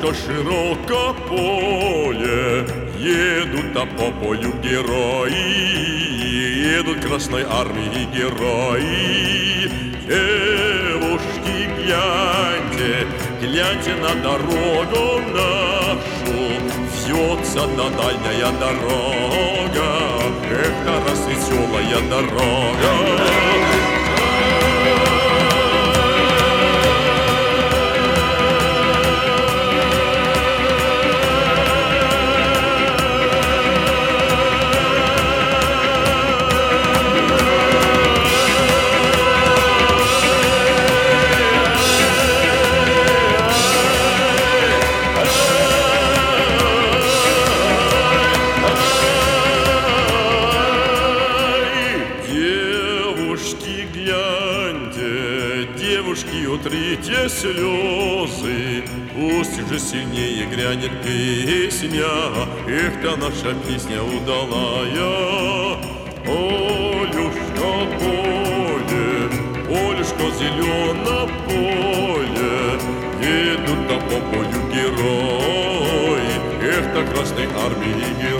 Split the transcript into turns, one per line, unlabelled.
Полюшка, широко поле, едут по полю герои, едут Красной Армии герои. Девушки, гляньте, гляньте на дорогу нашу, вьется та дальняя дорога, эх, та развеселая дорога. Девушки, утрите слезы, пусть же сильнее грянет песня. Эх, та наша песня удалая. Полюшка, поле, полюшка, зелено поле, едут по полю герои. Эх, та Красной Армии герои.